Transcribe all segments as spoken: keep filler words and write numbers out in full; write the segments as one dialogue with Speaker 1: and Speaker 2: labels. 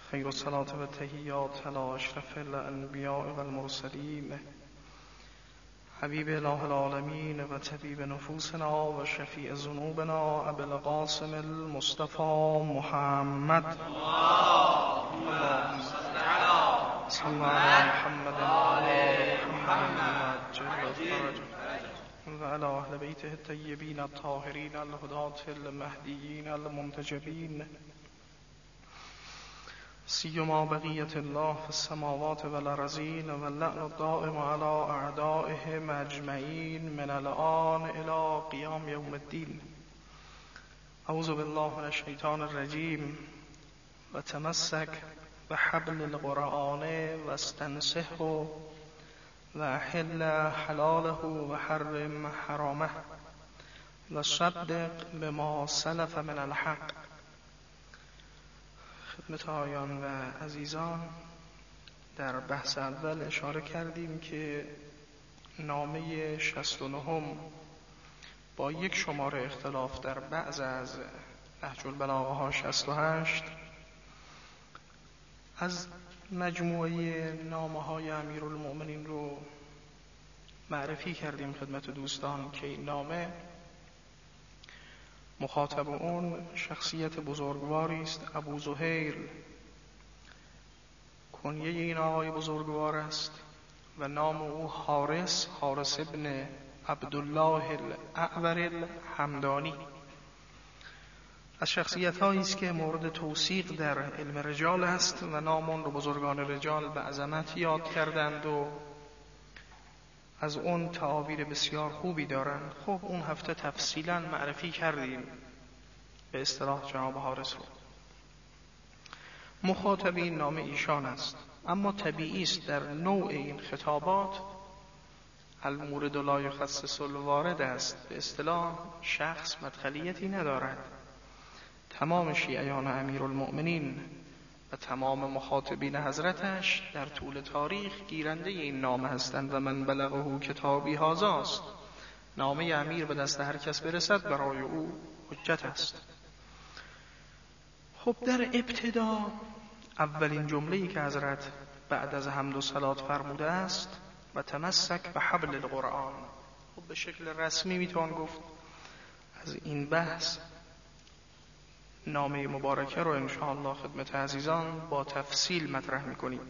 Speaker 1: خیر الصلاة و تحیات علی اشرف الانبیاء و المرسلین حبیب اله العالمین و طبیب نفوسنا و شفیع ذنوبنا ابی القاسم المصطفى محمد اللهم صل علی محمد محمد جل فرج و علی اهل بیته الطیبین الطاهرین الهداة المهدیین المنتجبین سیما بقیت الله فی السماوات والارضین و اللعن الدائم علی اعدائهم اجمعین من الآن الی قیام یوم الدین. اعوذ بالله من الشیطان الرجیم و تمسک بحبل القرآن و استنصحه و احل حلاله و حرم حرامه و صدق بما سلف من الحق. خدمت آیان و عزیزان، در بحث اول اشاره کردیم که نامه شصت و نهم با یک شماره اختلاف در بعض از نهج البلاغه ها شصت و هشت از مجموعه نامه های امیرالمؤمنین رو معرفی کردیم خدمت دوستان که این نامه مخاطب اون شخصیت بزرگواری است. ابو زهیر کنیه این آقای بزرگوار است و نام او حارس حارس ابن عبدالله الاعور الحمدانی. از شخصیت هایی است که مورد توثیق در علم رجال است و نام اون رو بزرگان رجال به عظمت یاد کردند و از اون تعابیر بسیار خوبی دارند. خب اون هفته تفصیلا معرفی کردیم به اصطلاح جناب حارس رو. مخاطب این نامه ایشان است، اما طبیعی است در نوع این خطابات المورد لا یخصص الوارد است. به اصطلاح شخص مدخلیتی ندارد. تمام شیعیان امیرالمؤمنین و تمام مخاطبین حضرتش در طول تاریخ گیرنده این نامه هستند و من بلغه کتابی هازاست. نامه امیر به دست هر کس برسد برای او حجت است. خب در ابتدا اولین جمله‌ای که حضرت بعد از حمد و صلات فرموده است و تمسک به حبل القرآن. خب به شکل رسمی میتوان گفت از این بحث نامه مبارکه رو انشاءالله خدمت عزیزان با تفصیل مطرح میکنیم.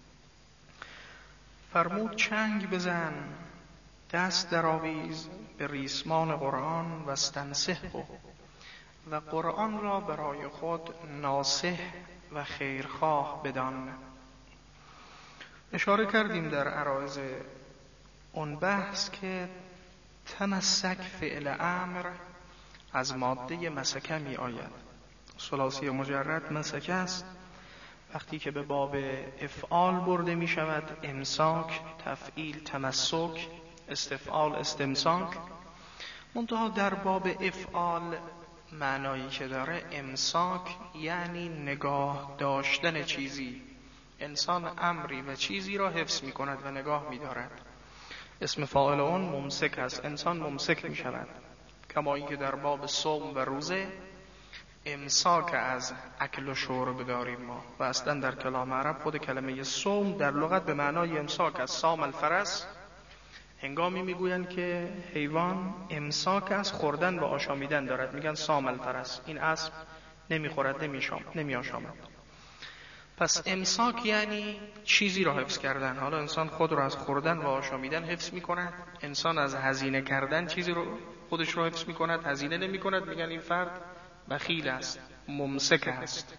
Speaker 1: فرمود چنگ بزن، دست درآویز به ریسمان قرآن و استنصحه و قرآن را برای خود ناصح و خیرخواه بدان. اشاره کردیم در عرایض اون بحث که تمسک فعل امر از ماده مسکه می آید. ثلاثی مجرد مسکه است. وقتی که به باب افعال برده می شود امساک، تفعیل تمسک، استفعال استمساک. منتها در باب افعال معنایی که داره امساک یعنی نگاه داشتن چیزی. انسان امری و چیزی را حفظ می کند و نگاه می دارد. اسم فاعل اون ممسک است. انسان ممسک می شود. کما اینکه در باب صوم و روزه امساک از اکل و شرب داریم ما و اصلا در کلام عرب خود کلمه صوم در لغت به معنای امساک از سام الفرس. هنگامی میگویند که حیوان امساک از خوردن و آشامیدن دارد میگن سام الفرس. این اسب نمیخورد نمی آشامد. پس امساک یعنی چیزی را حفظ کردن. حالا انسان خود را از خوردن و آشامیدن حفظ میکند. انسان از هزینه کردن چیزی رو خودش رو حفظ میکند، هزینه نمی کند. میگن این فرد بخیل است، ممسک است.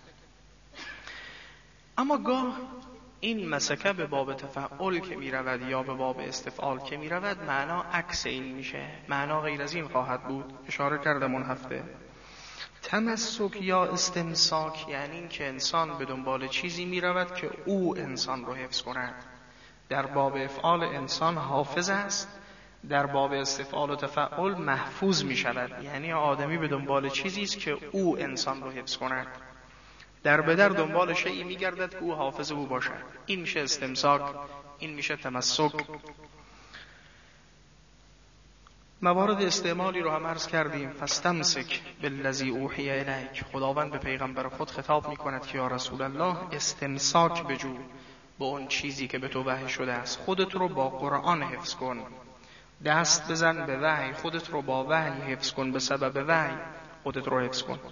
Speaker 1: اما گاه این مسکه به باب تفعل که می رود یا به باب استفعال که می رود معنا عکس این میشه. معنا غیر از این خواهد بود. اشاره کردم اون هفته. تمسک یا استمساک یعنی این که انسان به دنبال چیزی می رود که او انسان رو حفظ کند. در باب افعال انسان حافظ است، در باب استفعال و تفعل محفوظ می شود. یعنی آدمی به دنبال چیزی است که او انسان رو حفظ کند. در بدر دنبال شیئی می گردد که او حافظ او باشد. این میشه استمساک، این میشه تمسک. موارد استعمالی رو هم عرض کردیم. فاستمسک بالذی اوحی الیک، خداوند به پیغمبر خود خطاب می کند که یا رسول الله استمساک بجو به اون چیزی که به تو وحی شده است. خودت رو با قرآن حفظ کن، دست بزن به وحی، خودت رو با وحی حفظ کن، به سبب وحی خودت رو حفظ کن.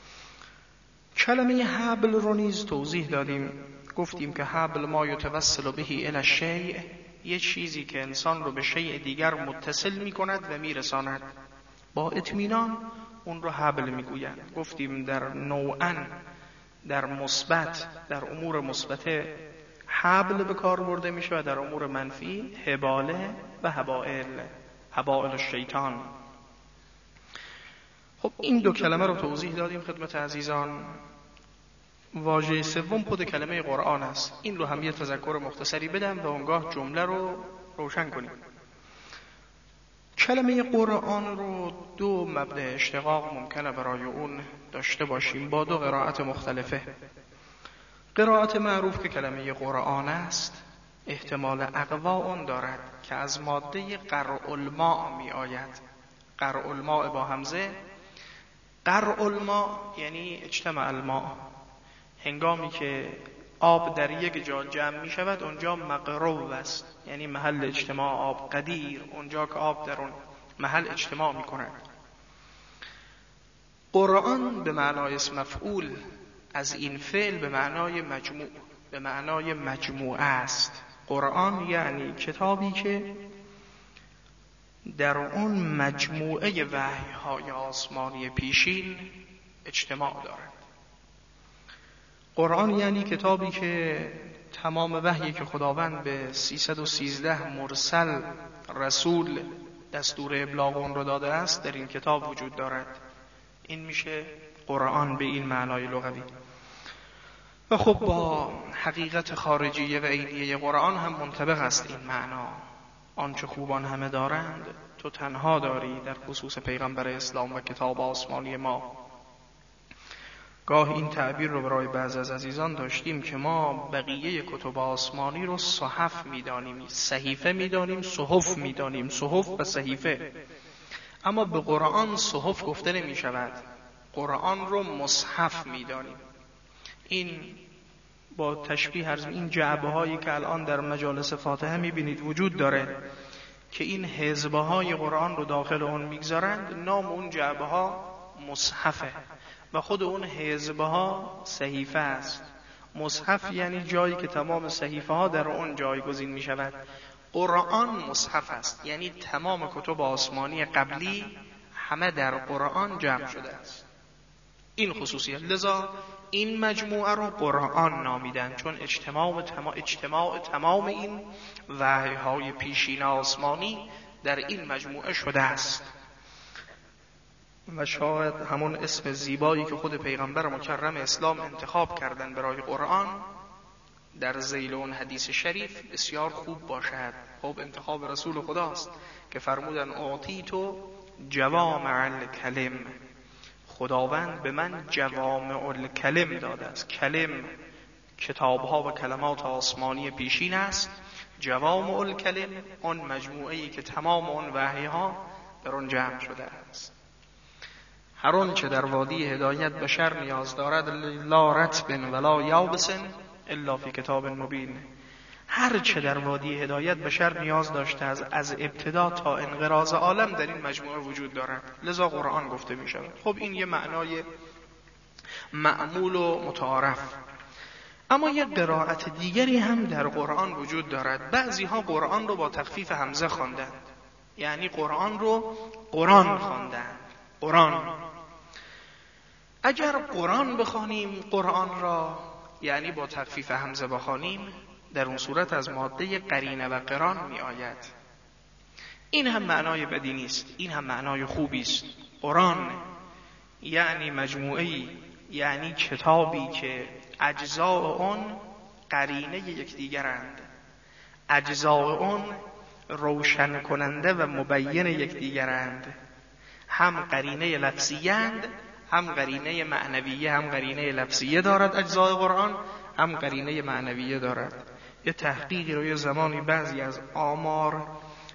Speaker 1: کلمه حبل رو نیز توضیح دادیم، گفتیم که حبل ما یتوسل به الی الشیء، یه چیزی که انسان رو به شیء دیگر متصل می کند و می رساند. با اطمینان اون رو حبل می گویند. گفتیم در نوعاً در مثبت، در امور مثبت حبل به کار برده می شود، در امور منفی حباله و حبائل، حبائل الشیطان. خب این دو کلمه رو توضیح دادیم خدمت عزیزان. واژه سوم خود کلمه قرآن است. این رو هم یه تذکر مختصری بدم و اونگاه جمله رو روشن کنیم. کلمه قرآن رو دو مبدأ اشتقاق ممکنه برای اون داشته باشیم با دو قرائت مختلفه. قرائت معروف که کلمه قرآن است احتمال اقوا اون دارد که از ماده قرء الماء می آید. قرء الماء با همزه. قرء الماء یعنی اجتماع الماء، هنگامی که آب در یک جا جمع می شود اونجا مقرو است، یعنی محل اجتماع آب. قدیر، اونجا که آب در اون محل اجتماع می کند. قرآن به معنای اسم مفعول از این فعل به معنای مجموع، به معنای مجموعه است. قرآن یعنی کتابی که در اون مجموعه وحی‌های آسمانی پیشین اجتماع دارد. قرآن یعنی کتابی که تمام وحیی که خداوند به سیصد و سیزده مرسل رسول دستور ابلاغ اون رو داده است در این کتاب وجود دارد. این میشه قرآن به این معنای لغوی. و خب با حقیقت خارجیه و عینیه قرآن هم منطبق است این معنا. آنچه خوبان همه دارند تو تنها داری، در خصوص پیغمبر اسلام و کتاب آسمانی ما. گاه این تعبیر رو برای بعض از عزیزان داشتیم که ما بقیه کتب آسمانی رو صحف میدانیم، صحیفه میدانیم، صحف میدانیم، صحف و صحیفه. اما به قرآن صحف گفته نمی شود، قرآن رو مصحف میدانیم. این با تشبیه از این جعبه هایی که الان در مجالس فاتحه میبینید وجود داره که این حزبه های قرآن رو داخل اون میگذارند، نام اون جعبه ها مصحفه و خود اون حزبه ها صحیفه است. مصحف یعنی جایی که تمام صحیفه ها در اون جایگزین می شود. قرآن مصحف است، یعنی تمام کتب آسمانی قبلی همه در قرآن جمع شده است. این خصوصیت، لذا این مجموعه رو قرآن نامیدن، چون اجتماع تمام اجتماع تمام این وحی‌های پیشین آسمانی در این مجموعه شده است. و شاید همون اسم زیبایی که خود پیغمبر مکرم اسلام انتخاب کردن برای قرآن در ذیل اون حدیث شریف بسیار خوب باشد. خب انتخاب رسول خداست که فرمودن اعطیتو جوامع الکلم، خداوند به من جوامع الکلم داده است. کلم کتابها و کلمات آسمانی پیشین است. جوامع الکلم اون مجموعه‌ای که تمام اون وحی‌ها در اون جمع شده است. هر آن چه در وادی هدایت بشر نیاز دارد لا رطب ولا یابس الا فی کتاب مبین. هر چه در وادی هدایت بشر نیاز داشته از از ابتدا تا انقراض عالم در این مجموعه وجود دارد، لذا قرآن گفته می شود. خب این یه معنای معمول و متعارف. اما یه قرائت دیگری هم در قرآن وجود دارد. بعضی ها قرآن رو با تخفیف همزه خواندند، یعنی قرآن رو قرآن خواندند. قرآن. اگر قرآن بخوانیم قرآن را، یعنی با تخفیف همزه بخوانیم، در اون صورت از ماده قرینه و قران می آید. این هم معنای بدی نیست، این هم معنای خوبی است. قرآن یعنی مجموعه‌ای، یعنی کتابی که اجزاء اون قرینه یکدیگرند، اجزاء اون روشن کننده و مبین یکدیگرند. هم قرینه لفظیند، هم قرینه معنویه، هم قرینه لفظیه دارد اجزاء قرآن، هم قرینه معنویه دارد. یه تحقیقی رو یه زمانی بعضی از آمار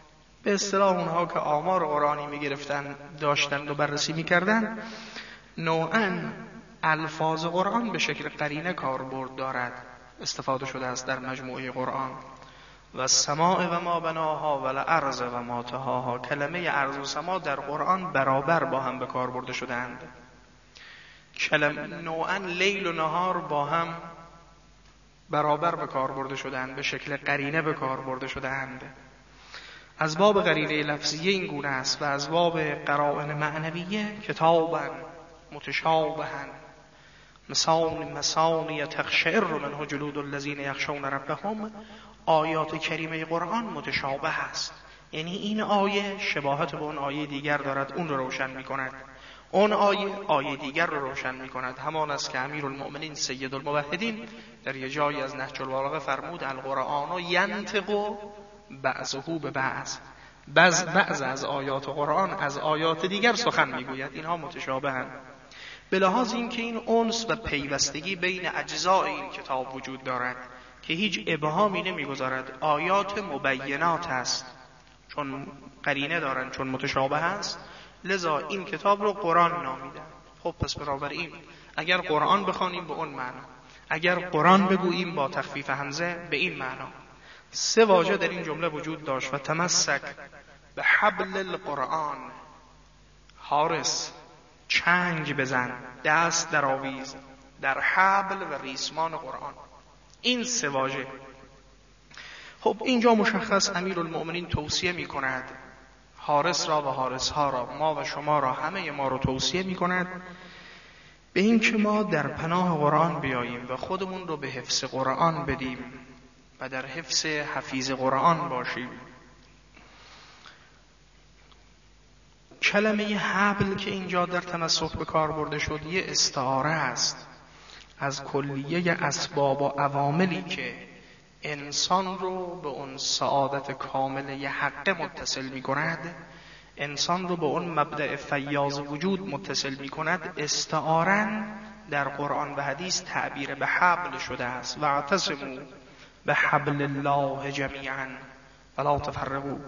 Speaker 1: به اصطلاح اونها که آمار قرآنی میگرفتن داشتن و بررسی میکردن، نوعاً الفاظ قرآن به شکل قرینه کاربرد دارد، استفاده شده است در مجموعه قرآن. و السماء و ما بناها و الارض و ما طحاها، کلمه ارض و سما در قرآن برابر با هم به کار برده شدند. کلمه نوعاً لیل و نهار با هم برابر به کار برده شدند، به شکل قرینه به کار برده شدند. از باب قرینه لفظیه این گونه است و از باب قرائن معنویه کتابا متشابها مثال مثانی تقشعر منه جلود الذین یخشون ربهم، آیات کریمه قرآن متشابه است، یعنی این آیه شباهت به اون آیه دیگر دارد، اون رو روشن می کند، اون آیه آیه دیگر رو روشن می کند. همان است که امیرالمؤمنین سید الموحدین در یه جایی از نهج البلاغه فرمود القرآن ینطق بعضه به بعض، بعض بعض از آیات قرآن از آیات دیگر سخن میگوید، اینها متشابهند. به لحاظ اینکه این انس و پیوستگی بین اجزای این کتاب وجود دارد که هیچ ابهامی نمیگذارد، آیات مبینات است، چون قرینه دارند، چون متشابه است، لذا این کتاب رو قرآن نامیدن. خب پس بنابراین اگر قرآن بخوانیم به اون معنا، اگر قرآن بگوییم با تخفیف همزه به این معنا. سه واژه در این جمله وجود داشت و تمسک به حبل القرآن، حارس چنگ بزن، دست در آویز در حبل و ریسمان قرآن، این سه واژه. خب اینجا مشخص امیرالمؤمنین توصیه می کند حارس را و حارس ها را، ما و شما را، همه ما را توصیه می کند به این که ما در پناه قرآن بیاییم و خودمون رو به حفظ قرآن بدیم و در حفظ حفیظ قرآن باشیم. کلمه حبل که اینجا در تمسک به کار برده شد یه استعاره است از کلیه اسباب و عواملی که انسان رو به اون سعادت کامله حق متصل می کند، انسان رو به اون مبدأ فیاض وجود متصل می کند. استعاره در قرآن و حدیث تعبیر به حبل شده است، واعتصموا به حبل الله جمیعا ولا تفرقوا.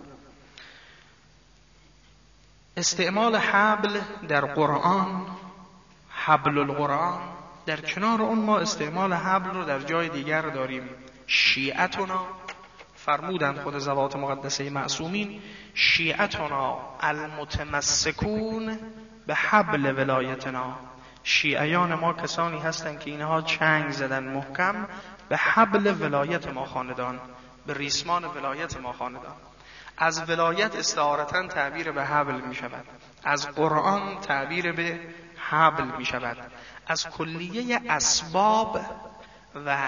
Speaker 1: استعمال حبل در قرآن، حبل القرآن، در کنار اون ما استعمال حبل رو در جای دیگر داریم. شیعتنا فرمودند خود ذوات مقدسه معصومین، شیعتنا المتمسکون به حبل ولایتنا، شیعیان ما کسانی هستند که اینها چنگ زدن محکم به حبل ولایت ما خاندان، به ریسمان ولایت ما خاندان. از ولایت استعارتاً تعبیر به حبل می شود، از قرآن تعبیر به حبل می شود. از کلیه اسباب و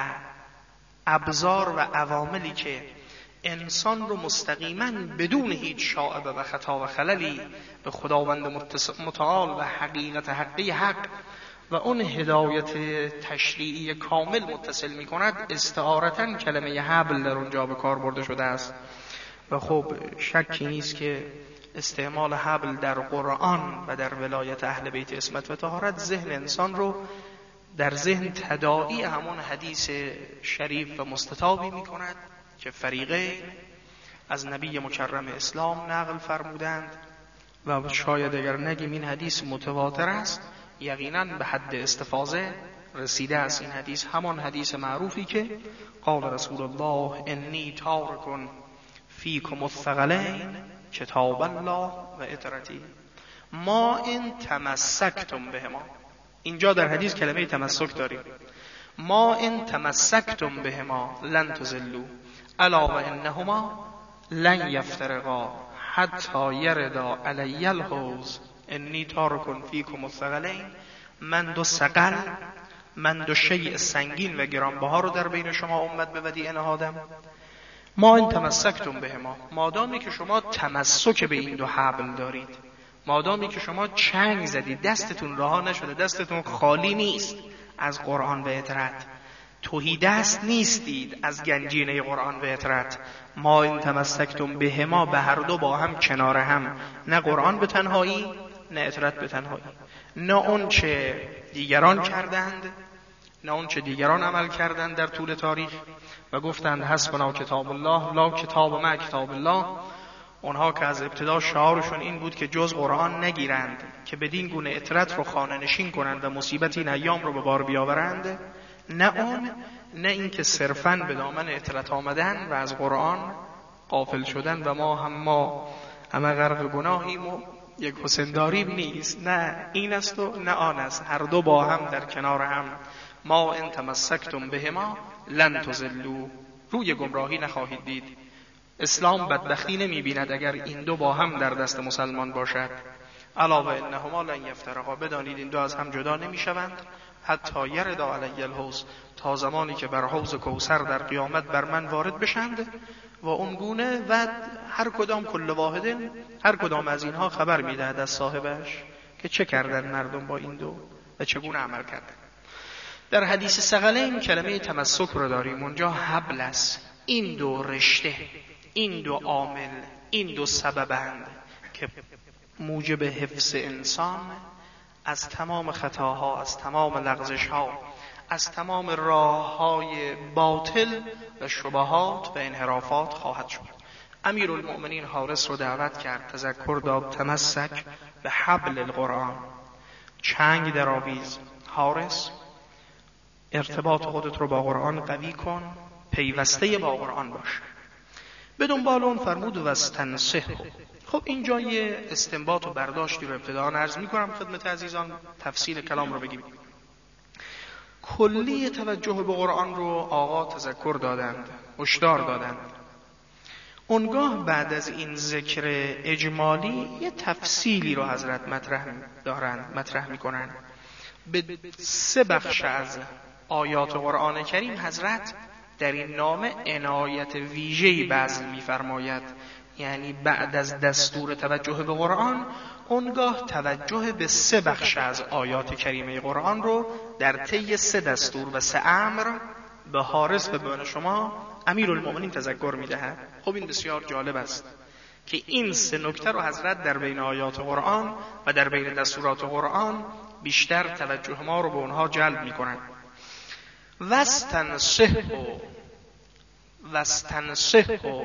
Speaker 1: ابزار و عواملی که انسان رو مستقیما بدون هیچ شائبه و خطا و خللی به خداوند متعال و حقیقت حقی حق و اون هدایت تشریعی کامل متصل می کند، استعارتاً کلمه حبل در اونجا به کار برده شده است. و خب شکی نیست که استعمال حبل در قرآن و در ولایت اهل بیت عصمت و طهارت ذهن انسان رو در ذهن تداعی همون حدیث شریف و مستطابی می کند که فریقین از نبی مکرم اسلام نقل فرمودند و شاید اگر نگیم این حدیث متواتر است، یقینا به حد استفاضه رسیده است. این حدیث همان حدیث معروفی که قال رسول الله انی تارک فیکم الثقلین کتاب الله و اطرتی ما ان تمسکتم بهما. اینجا در حدیث کلمه تمسک داریم، ما ان تمسکتم بهما لن تضلوا الا و انهما لن یفترقا حتی یردا علی الحوض انی تارک فیکم الثقلین. من دو ثقل، من دو شیء سنگین و گرانبها رو در بین شما امت به ودیعه نهادم. ما این تمسکتم به ما، مادامی که شما تمسک به این دو حبل دارید، مادامی که شما چنگ زدید، دستتون رها نشده، دستتون خالی نیست از قرآن و اطرت، تهی دست نیستید از گنجینه قرآن و اطرت. ما این تمسکتم به ما، به هر دو با هم کنار هم، نه قرآن به تنهایی نه اطرت به تنهایی، نه اون چه دیگران کردند نه اون چه دیگران عمل کردند در طول تاریخ و گفتند حسبنا کتاب الله لا کتاب مع کتاب الله. اونها که از ابتدا شعارشون این بود که جز قرآن نگیرند که بدین گونه اطرت رو خانه نشین کنند و مصیبت این ایام رو به بار بیاورند، نه اون، نه این که صرفاً به دامن اطرت آمدن و از قرآن غافل شدن و ما هم ما همه غرق گناهیم و یک حسن داریم نیست. نه این است و نه آن است، هر دو با هم در کنار هم. ما ان تمسکتم بهما لن تضلوا، روی گمراهی نخواهید دید. اسلام بدبختی نمی بیند اگر این دو با هم در دست مسلمان باشد. الا و انهما لن یفترقا، بدانید این دو از هم جدا نمی شوند. حتی یرد علی الحوض، تا زمانی که بر حوض کوثر در قیامت بر من وارد بشند. و اون گونه و هر کدام کل واحدن، هر کدام از اینها خبر میدهد از صاحبش که چه کردن مردم با این دو و چگونه عمل کردن. در حدیث ثقلین کلمه تمسک رو داریم، اونجا حبل است. این دو رشته، این دو عامل، این دو سببند که موجب حفظ انسان از تمام خطاها، از تمام لغزشها، از تمام راههای باطل و شبهات و انحرافات خواهد شد. امیرالمؤمنین حارس رو دعوت کرد، تذکر داد، تمسک به حبل القرآن، چنگ در آویز. حارس، ارتباط خودت رو با قرآن قوی کن، پیوسته با قرآن باش. به دنبال اون فرمود واستنصح. خب اینجا یه استنباط و برداشتی رو ابتداً عرض می‌کنم خدمت عزیزان، تفصیل کلام رو بگیم. کلی توجه به قرآن رو آقا تذکر دادند، هشدار دادند. اونگاه بعد از این ذکر اجمالی یه تفصیلی رو حضرت مطرح دارند، مطرح می‌کنند. به سه بخش از آیات قرآن کریم حضرت در این نامه عنایت ویژه‌ای بذل می‌فرماید. یعنی بعد از دستور توجه به قرآن، اونگاه توجه به سه بخش از آیات کریمه قرآن رو در طی سه دستور و سه امر به حارس به بین شما امیرالمؤمنین تذکر می‌دهد. خب این بسیار جالب است که این سه نکته رو حضرت در بین آیات قرآن و در بین دستورات قرآن بیشتر توجه ما رو به اونها جلب می‌کنند. واستنصح واستنصح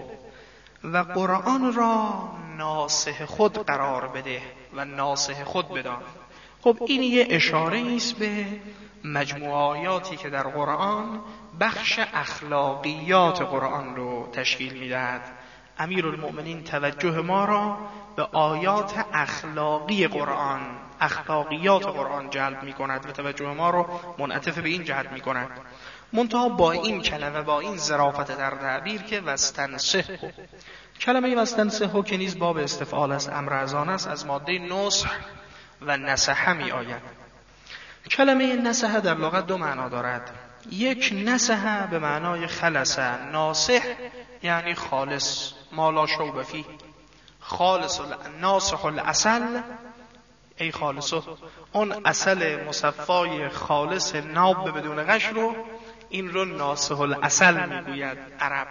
Speaker 1: و قرآن را ناصح خود قرار بده و ناصح خود بدان. خب این یه اشاره است به مجموعه آیاتی که در قرآن بخش اخلاقیات قرآن رو تشکیل میدهد. امیرالمؤمنین توجه ما را به آیات اخلاقی قرآن، اخلاقیات قرآن جلب می کند و توجه ما رو منعطف به این جهت می کند. منتها با این کلمه، با این ظرافت در تعبیر که واستنصح، کلمه واستنصح که نیز باب استفعال است، امر از آن است، از ماده نصح و نصح می آید. کلمه نصح در لغت دو معنا دارد. یک، نصح به معنای خلص، ناصح یعنی خالص، ما لا شوب فیه، خالص ناصح العسل ای خالصه، اون عسل مصفای خالص ناب بدون غش رو، این رو ناصح العسل میگوید عرب.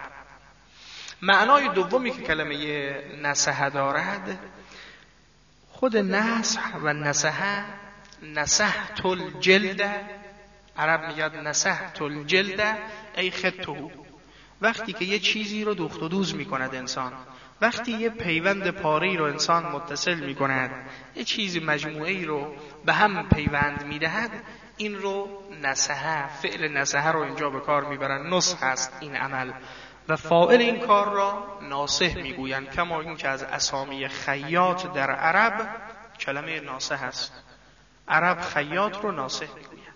Speaker 1: معنای دومی که کلمه نصح دارد، خود نصح و نصح، نصحت الجلد، عرب میگد نصحت الجلد ای خطه، وقتی که یه چیزی رو دوخت و دوز میکند انسان، وقتی یه پیوند پاره‌ای رو انسان متصل میکند، یه چیزی مجموعه‌ای رو به هم پیوند میدهد، این رو نصح، فعل نصح رو اینجا به کار میبرن. نصح است این عمل و فاعل این کار را ناصح میگویند، کما این که از اسامی خیاط در عرب کلمه ناصح است. عرب خیاط رو ناصح میگویند.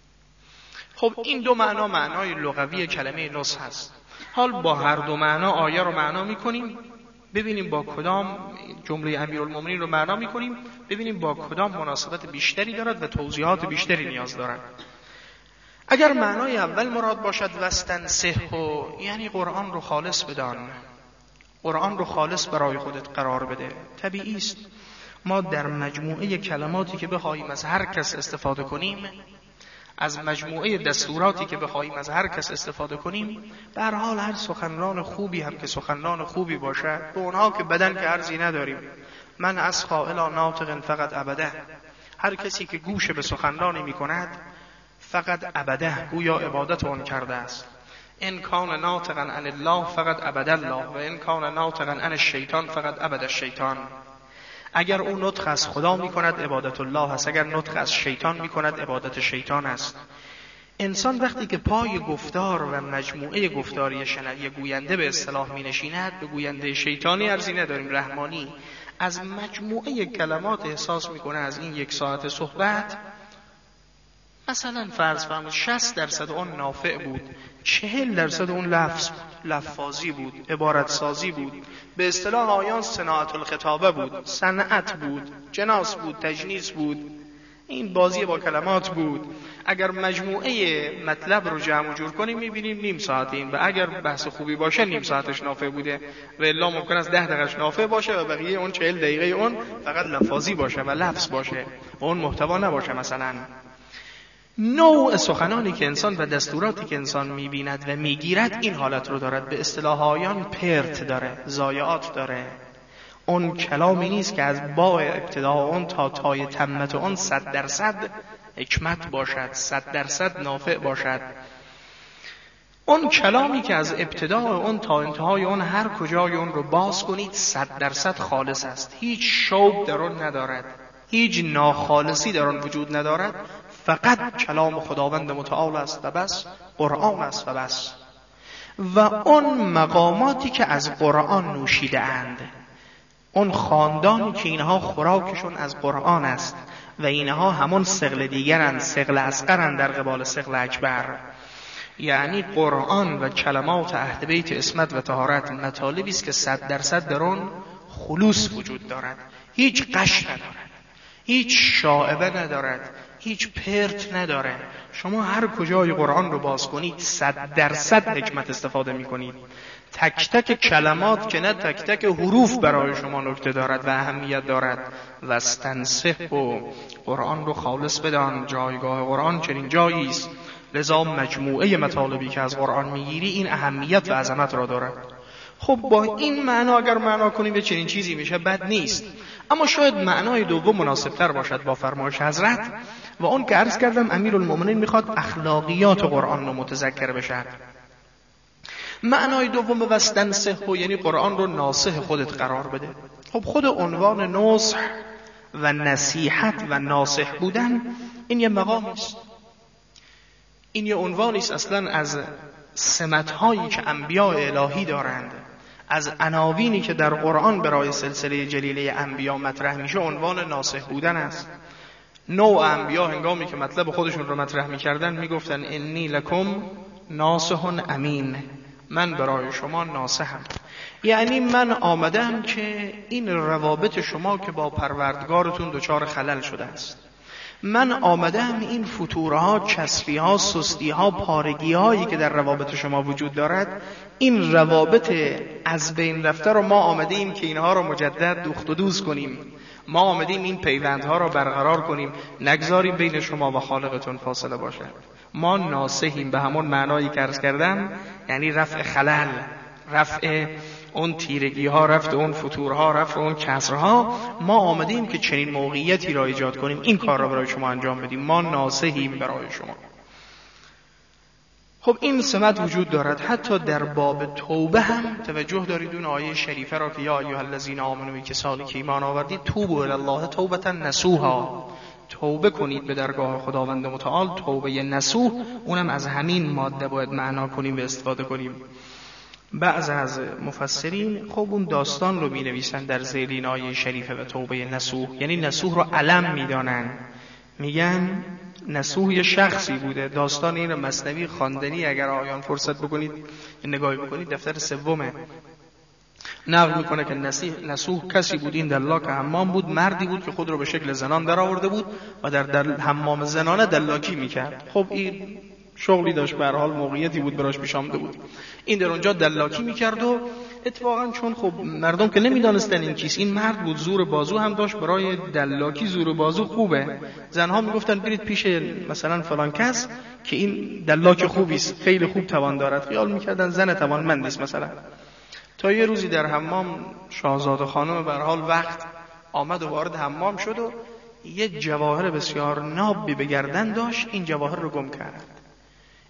Speaker 1: خب این دو معنا معنای لغوی کلمه نصح است. حال با هر دو معنا آیه رو معنا میکنیم، ببینیم با کدام جمله امیرالمومنین رو معنا میکنیم، ببینیم با کدام مناسبت بیشتری دارد و توضیحات بیشتری نیاز دارد. اگر معنای اول مراد باشد واستنصح، یعنی قرآن رو خالص بدان، قرآن رو خالص برای خودت قرار بده. طبیعی است ما در مجموعه کلماتی که بخواهیم از هر کس استفاده کنیم، از مجموعه دستوراتی که بخواهیم از هر کس استفاده کنیم، به هر حال هر سخنران خوبی هم که سخنران خوبی باشد، به اونها که بدن که عرضی نداریم، من از قائلا ناطق فقط ابده، هر کسی که گوش به سخنرانی می کند فقط ابده گویا عبادت آن کرده است. ان کان ناطقا عن الله فقط عبد الله و ان کان ناطقا عن الشیطان فقط عبد الشیطان. اگر او نطق از خدا میکند عبادت الله است، اگر نطق از شیطان میکند عبادت شیطان است. انسان وقتی که پای گفتار و مجموعه گفتاری شنوی گوینده به اصطلاح می نشیند، به گوینده شیطانی ارزی نداریم، رحمانی، از مجموعه کلمات احساس میکنه از این یک ساعت صحبت مثلا فرض فرمود شصت درصد اون نافع بود، چهل درصد اون لفظ بود، لفاظی بود، عبارت سازی بود، به اصطلاح آیان صناعت الخطابه بود، صنعت بود، جناس بود، تجنیس بود، این بازی با کلمات بود. اگر مجموعه مطلب رو جمع و جور کنیم میبینیم نیم ساعت این، و اگر بحث خوبی باشه نیم ساعتش نافع بوده و الا ممکن است ده دقیقش نافع باشه و بقیه اون چهل دقیقه اون فقط لفاظی باشه و لفظ باشه و اون محتوا نباشه. مثلا نوع سخنانی که انسان و دستوراتی که انسان میبیند و میگیرد این حالت رو دارد، به اصطلاح آیان پرت داره، ضایعات داره. اون کلامی نیست که از با ابتدا اون تا تای تمت اون صد درصد حکمت باشد، صد درصد نافع باشد. اون کلامی که از ابتدا اون تا انتهای اون هر کجای اون رو باز کنید صد درصد خالص است، هیچ شوب در اون ندارد، هیچ ناخالصی در اون وجود ندارد، فقط کلام خداوند متعال است و بس، قرآن است و بس. و اون مقاماتی که از قرآن نوشیده اند، اون خاندانی که اینها خوراکشون از قرآن است و اینها همون ثقل دیگرند، ثقل اصغرند در قبال ثقل اکبر. یعنی قرآن و کلمات اهل بیت عصمت و طهارت مطالبی است که صد درصد در اون خلوص وجود دارد، هیچ غش ندارد، هیچ شائبه ندارد، هیچ پرت نداره. شما هر کجای قرآن رو باز کنید صد درصد حکمت استفاده می کنید. تک تک کلمات که نه تک تک حروف برای شما نکته دارد و اهمیت دارد. و استنصح و قرآن رو خالص بدان، جایگاه قرآن چنین جایی است. لذا مجموعه مطالبی که از قرآن میگیری این اهمیت و عظمت را دارد. خب با این معنا اگر معنا کنیم به چنین چیزی میشه بد نیست، اما شاید معنای دوم مناسب تر باشد با فرمایش حضرت، و اون که عرض کردم امیرالمومنین میخواد اخلاقیات قرآن رو متذکر بشد. معنای دوم واستنصح و یعنی قرآن رو ناصح خودت قرار بده. خب خود عنوان نصح و نصیحت و ناصح بودن این یه مقامی است، این یه عنوانی است اصلا از سمت‌هایی که انبیاء الهی دارند، از عناوینی که در قرآن برای سلسله جلیله انبیا مطرح میشه عنوان ناصح بودن است. نوع انبیا هنگامی که مطلب خودشون رو مطرح میکردن میگفتن انی لکم ناصح امین، من برای شما ناصحم. یعنی من آمدم که این روابط شما که با پروردگارتون دچار خلل شده است، من آمدم این فتورها، کسریها، سستیها، پارگیهایی که در روابط شما وجود دارد، این روابط از بین رفته رو ما آمدیم که اینها رو مجدد دوخت و دوز کنیم. ما آمدیم این پیوندها رو برقرار کنیم، نگذاریم بین شما و خالقتون فاصله باشه. ما ناصحیم به همون معنایی که عرض کردم، یعنی رفع خلل، رفع اون تیرگی ها، رفع اون فتورها، رفع اون کسرها. ما آمدیم که چنین موقعیتی را ایجاد کنیم، این کار را برای شما انجام بدیم. ما ناصحیم برای شما. خب این سمت وجود دارد. حتی در باب توبه هم توجه دارید اون آیه شریفه را که یا ایها الذین آمنوا کسانی که ایمان آوردید توبوا الی الله توبة نصوحا، توبه کنید به درگاه خداوند متعال. توبه نصوح اونم از همین ماده باید معنا کنیم و استفاده کنیم. بعض از مفسرین خب اون داستان رو می نویسن در ذیل این آیه شریفه و توبه نصوح، یعنی نصوح رو علم می دانن، میگن نصوح یه شخصی بوده. داستان این مثنوی خواندنی اگر آیان فرصت بکنید نگاهی بکنید دفتر سومه، نقل میکنه که نصوح کسی بود، این دلاک حمام بود، مردی بود که خود رو به شکل زنان در آورده بود و در, در حمام زنانه دلاکی میکرد. خب این شغلی داشت، به هر حال موقعیتی بود براش پیش آمده بود، این در اونجا دلاکی میکرد و اتفاقا چون خب مردم که نمیدانستن این کیست، این مرد بود، زور بازو هم داشت، برای دلاکی زور بازو خوبه. زنها میگفتن برید پیش مثلا فلان کس که این دلاک خوبی است، خیلی خوب توان دارد، خیال میکردن زن توانمندی است مثلا. تا یه روزی در حمام شاهزاده خانم به هر حال وقت آمد و وارد حمام شد و یه جواهر بسیار نابی به گردن داشت، این جواهر رو گم کرد.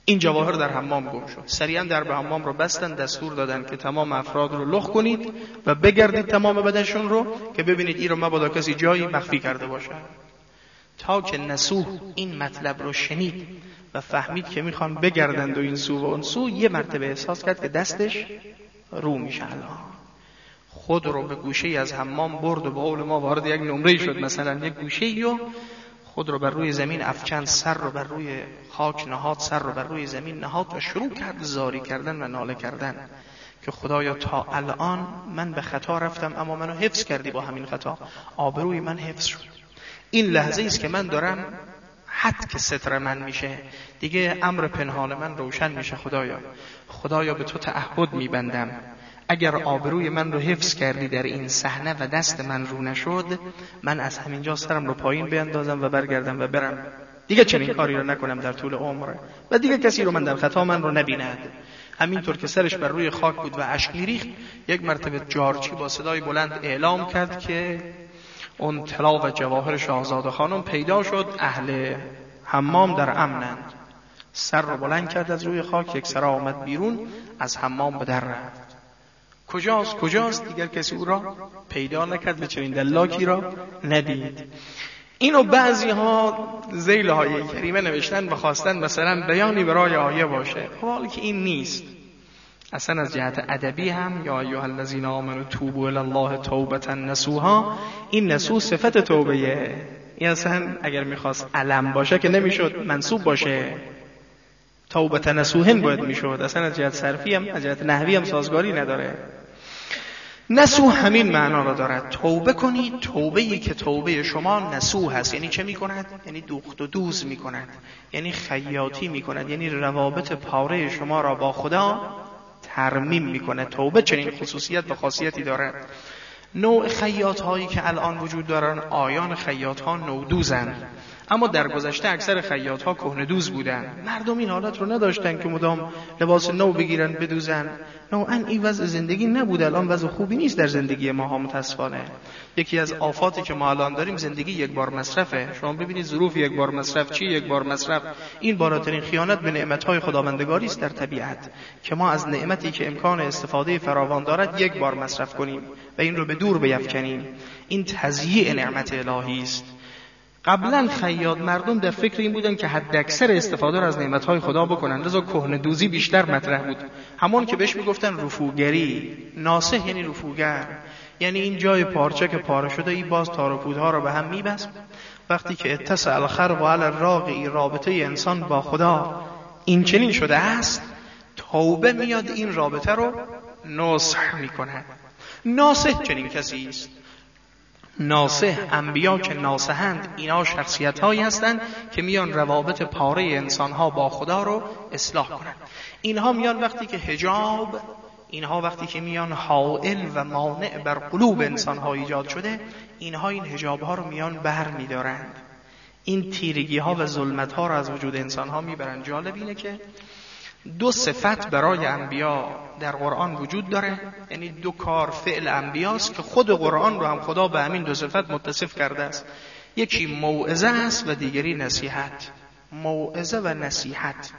Speaker 1: این جواهر در حمام گم شد. سریعا درب حمام رو بستن، دستور دادن که تمام افراد رو لخ کنید و بگردید تمام بدنشون رو که ببینید این رو مبادا کسی جایی مخفی کرده باشه. تا که نسوح این مطلب رو شنید و فهمید که میخوان بگردند و این سو و اون سو، یه مرتبه احساس کرد که دستش رو میشه. الان خود رو به گوشه‌ای از حمام برد و به قول ما وارد یک نمره‌ای شد، مثلا یک گوشه‌ای، و خود رو بر روی زمین افکند، سر رو بر روی خاک نهاد، سر رو بر روی زمین نهاد و شروع کرد زاری کردن و ناله کردن که خدایا تا الان من به خطا رفتم اما منو حفظ کردی، با همین خطا آبروی من حفظ شد. این لحظه است که من دارم حد که ستر من میشه دیگه، امر پنهان من روشن میشه. خدایا خدایا به تو تعهد میبندم اگر آبروی من رو حفظ کردی در این صحنه و دست من رو نشد، من از همینجا سرم رو پایین بیندازم و برگردم و برم، دیگه چنین کاری رو نکنم در طول عمر و دیگه کسی رو من در خطا من رو نبیند. همینطور که سرش بر روی خاک بود و اشک میریخت، یک مرتبه جارچی با صدای بلند اعلام کرد که اون طلا و جواهر شاهزاده خانم پیدا شد، اهل حمام در امنند. سر رو بلند کرد از روی خاک، یک سر آمد بیرون، از حمام به در رفت. کجاست کجاست دیگر کسی او را پیدا نکرد و چنین دلاکی را ندید. اینو بعضی ها ذیل های کریمه نوشتن و خواستن مثلا بیانی برای آیه باشه، حالی که این نیست. اصلا از جهت ادبی هم یا ایها الذین آمنوا توبوا الی الله توبة نصوحا، این نصوح صفت توبه. این اصلا اگر میخواست علم باشه که نمیشد منصوب باشه، توبة نصوحا باید میشد. اصلا از جهت صرفی هم از جهت نحوی هم سازگاری نداره. نصوح همین معنا را دارد، توبه کنید. توبه‌ای که توبه شما نصوح هست. یعنی چه میکند؟ یعنی دوخت و دوز میکند، یعنی خیاطی میکند، یعنی روابط پاره شما را با خدا ترمیم میکنه. توبه چنین خصوصیت و خاصیتی دارد. نوع خیاط هایی که الان وجود دارن، آیان خیاط ها نودوزند، اما در گذشته اکثر خیاط ها کهنه دوز بودن. مردم این حالت رو نداشتن که مدام لباس نو بگیرن بدوزن. نوعا این وضع زندگی نبود. الان وضع خوبی نیست در زندگی ما ها متاسفانه. یکی از آفاتی که ما الان داریم زندگی یک بار مصرفه. شما ببینید ظروف یک بار مصرف چی؟ یک بار مصرف. این بالاترین خیانت به نعمت‌های خداوندگاری است در طبیعت، که ما از نعمتی که امکان استفاده فراوان دارد یک بار مصرف کنیم و این رو به دور بیفکنیم. این تضییع نعمت الهی است. قبلا خیاط مردم در فکر این بودن که حد اکثر استفاده را از نعمتهای خدا بکنن، لذا کهنه دوزی بیشتر مطرح بود. همون که بهش میگفتن رفوگری. ناصح یعنی رفوگر، یعنی این جای پارچه که پاره شده ای باز تار و پودها را به هم میبست. وقتی که اتصل الخرق علی الراقی، رابطه انسان با خدا این چنین شده است، توبه میاد این رابطه رو نصح میکنه. ناصح چنین کسی است. ناصح، انبیا که ناصحند، اینا شخصیت هایی هستند که میان روابط پاره انسان ها با خدا رو اصلاح کنند. اینها میان وقتی که حجاب، اینها وقتی که میان حائل و مانع بر قلوب انسان ها ایجاد شده، اینها این حجاب ها رو میان بر میدارند، این تیرگی ها و ظلمت ها رو از وجود انسان ها میبرند. جالب اینه که دو صفت برای انبیا در قرآن وجود داره، یعنی دو کار فعل انبیاست که خود قرآن رو هم خدا به همین دو صفت متصف کرده است. یکی موعظه است و دیگری نصیحت. موعظه و نصیحت.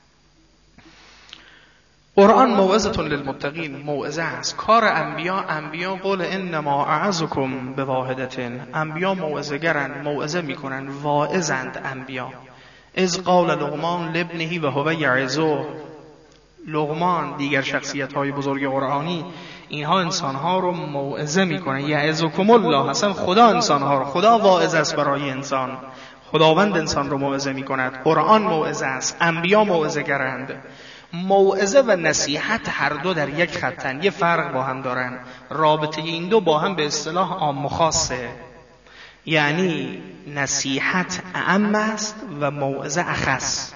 Speaker 1: قرآن موعظة للمتقین، موعظه است. کار انبیا، انبیا قول انما اعظکم بواحدة، انبیا موعظه گرند، موعظه میکنن، واعظند انبیا. از قال لقمان لابنه و هو یعظه، لقمان دیگر شخصیت های بزرگ قرآنی اینها انسان ها رو موعظه میکنن. یعظکم الله، اصلا خدا انسان ها رو، خدا واعظ است برای انسان، خداوند انسان رو موعظه میکند. قرآن موعظه است، انبیا موعظه گرند. موعظه و نصیحت هر دو در یک خطن، یه فرق با هم دارن. رابطه این دو با هم به اصطلاح عام و خاصه، یعنی نصیحت اعم است و موعظه اخص.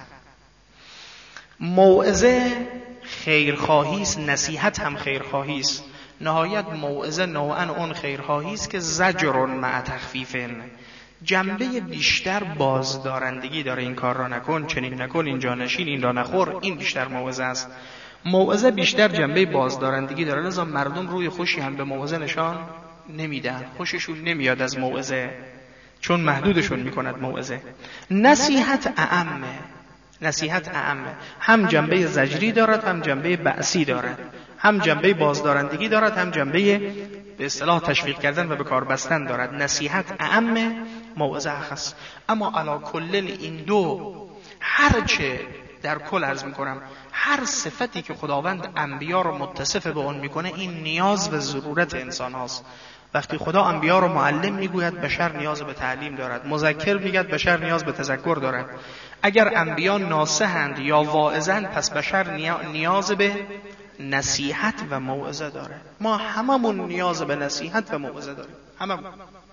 Speaker 1: موعظه خیرخواهی است، نصیحت هم خیرخواهی است. نهایت موعظه نوعا اون خیرخواهی است که زجر مع تخفیف، جنبه بیشتر بازدارندگی داره. این کار را نکن، چنین نکن، اینجا نشین، این را نخور، این بیشتر موعظه است. موعظه بیشتر جنبه بازدارندگی داره، لذا مردم روی خوشی هم به موعظه نشان نمیدن، خوششون نمیاد از موعظه، چون محدودشون میکند موعظه. نصیحت اعمه، نصیحت اعمه، هم جنبه زجری دارد هم جنبه بعثی دارد، هم جنبه بازدارندگی دارد هم جنبه به اصطلاح تشویق کردن و به کار بستن دارد. نصیحت اعمه، موعظه اخص. اما علی کل این دو هرچه در کل عرض میکنم هر صفتی که خداوند انبیا رو متصف به اون میکنه این نیاز و ضرورت انسان هاست. وقتی خدا انبیا رو معلم میگوید بشر نیاز به تعلیم دارد، مذکر میگوید بشر نیاز به تذکر دارد. اگر انبیا ناصحند یا واعظند پس بشر نیاز به نصیحت و موعظه داره. ما هممون نیاز به نصیحت و موعظه داریم، هممون.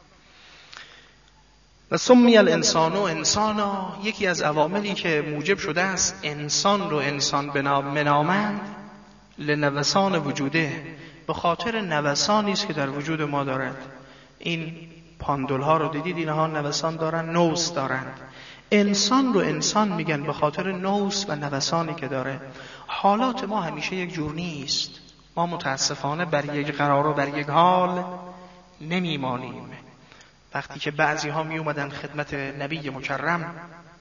Speaker 1: و سمی الانسان و انسانا، یکی از عواملی که موجب شده است انسان رو انسان بنامند لنوسان وجوده، به خاطر نوسانی است که در وجود ما دارد. این پاندول ها رو دیدید، اینها نوسان دارن، نوس دارند. انسان رو انسان میگن به خاطر نوس و نوسانی که داره. حالات ما همیشه یک جور نیست. ما متاسفانه بر یک قرار و بر یک حال نمیمانیم. وقتی که بعضی ها می اومدن خدمت نبی مکرم،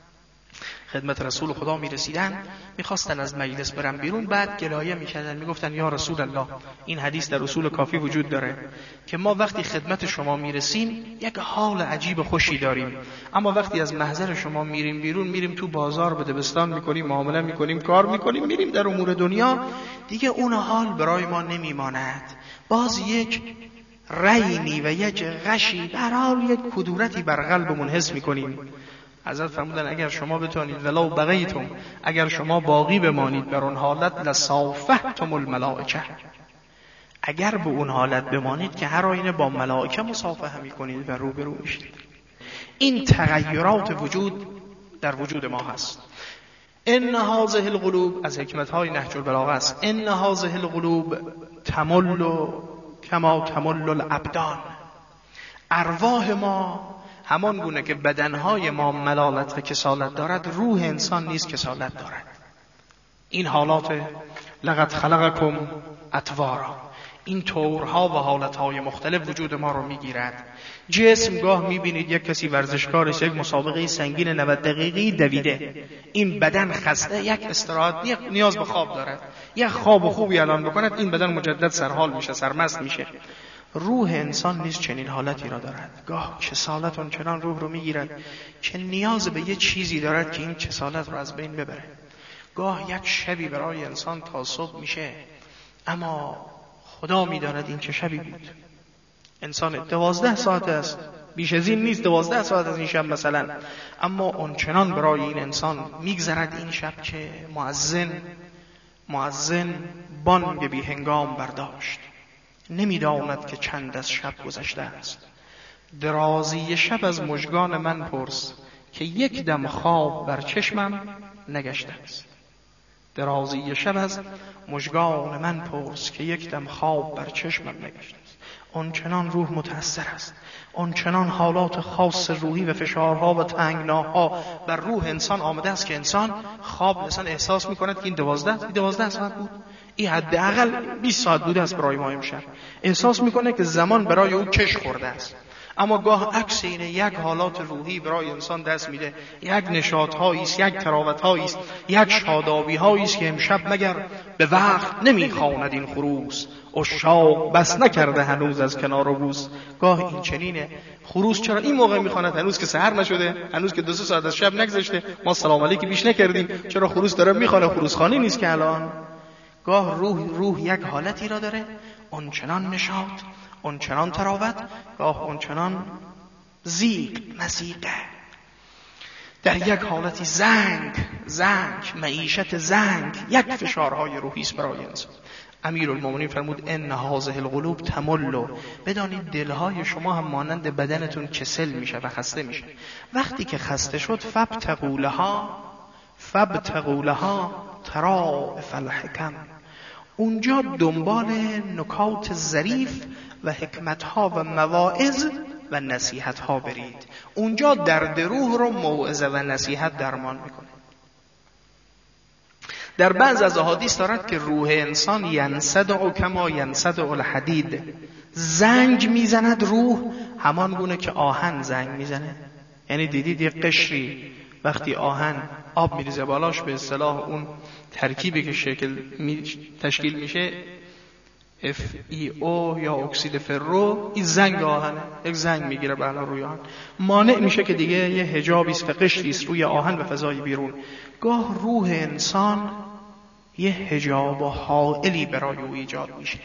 Speaker 1: خدمت رسول خدا می رسیدن، می خواستن از مجلس برن بیرون، بعد گلایه می کردن، می گفتن یا رسول الله، این حدیث در اصول کافی وجود داره که ما وقتی خدمت شما می رسیم یک حال عجیب خوشی داریم، اما وقتی از محضر شما میریم بیرون، میریم تو بازار به دبستان میکنیم، معامله میکنیم، کار میکنیم، میریم در امور دنیا، دیگه اون حال برای ما نمیماند. باز یک رینی و یک غشی، در حال یک کدورتی بر قلبمون حس میکنیم. حضرت فرمودن اگر شما بتونید ولو بقیتم، اگر شما باقی بمانید بر اون حالت لصافحتم الملائکه، اگر به اون حالت بمانید که هر آینه با ملائکه مصافحه میکنید و روبرو میشید. این تغییرات وجود در وجود ما هست. ان هذه القلوب، از حکمت‌های نهج البلاغه است، ان هذه القلوب تمل کما تمل الابدان، ارواح ما همان گونه که بدنهای ما ملالت و کسالت دارد، روح انسان نیز کسالت دارد. این حالات لقد خلقکم اطوارا، این طورها و حالتهای مختلف وجود ما رو میگیرد. جسم گاه میبینید یک کسی ورزشکارش یک مسابقه سنگین نود دقیقی دویده، این بدن خسته، یک استراحت نیاز به خواب دارد، یک خواب خوبی الان بکند این بدن مجدد سرحال میشه، سرمست میشه. روح انسان نیز چنین حالتی را دارد. گاه کسالت اون چنان روح رو میگیرد که نیاز به یه چیزی دارد که این کسالت رو از بین ببره. گاه یک شبی برای انسان تا صبح میشه، اما خدا میداند این چه شبی بود. انسان دوازده ساعت است، بیش از این نیست، دوازده ساعت از این شب مثلا، اما اون چنان برای این انسان میگذرد این شب که مؤذن مؤذن بانگ بی هنگام برداشت، نمیداند که چند از شب گذشته است. درازی شب از مژگان من پرس که یک دم خواب بر چشمم نگشته است. درازی شب از مژگان من پرس که یک دم خواب بر چشمم نگشته است. اون چنان روح متأثر است، اون چنان حالات خاص روحی و فشارها و تنگناها بر روح انسان آمده است که انسان خواب مثلا احساس میکند که این دوازده دوازده ساعت بود، این حداقل بیست ساعت بوده است برای ما امشب. احساس میکنه که زمان برای او کش خورده است. اما گاه عکس اینه، یک حالات روحی برای انسان دست میده، یک نشاط‌هایی است، یک تراوت‌هایی است، یک شادابی‌هایی است که امشب مگر به وقت نمیخواند این خروس، عشاق بس نکرده هنوز از کنار و بوس. گاه این چنینه، خروس چرا این موقع میخواند؟ هنوز که سحر نشده، هنوز که دو سه ساعت از شب نگذشته، ما سلام علیک بیش نکردیم، چرا خروس داره میخوانه؟ خروسخوانی نیست که الان. گاه روح روح یک حالتی را داره، اون چنان نشاط، اون چنان تراوت، گاه اون چنان زیق مزیقه، در یک حالتی زنگ زنگ معیشت زنگ، یک فشارهای روحی است برای انسان. امیرالمومنین فرمود ان هذه القلوب تمل، بدانید دلهای شما هم مانند بدنتون کسل میشه و خسته میشه. وقتی که خسته شد فابتغوا لها فابتغوا لها طرائف الحکم، اونجا دنبال نکات ظریف و حکمتها و مواعظ و نصیحتها برید. اونجا درد روح رو موعظه و نصیحت درمان میکنه. در بعض از احادیث دارد که روح انسان ینصدع کما ینصدع الحدید، زنگ میزند روح همان گونه که آهن زنگ میزنه. یعنی دیدید یک قشری وقتی آهن آب میریزه بالاش، به اصطلاح اون ترکیبی که شکل می تشکیل میشه اف ای او یا اکسید فرو، این زنگ آهنه، یک زنگ میگیره بالا روی آهن، مانع میشه که دیگه یه حجابی است و قشری است روی آهن به فضای بیرون. گاه روح انسان یه حجاب و حائلی برای او ایجاد میشه.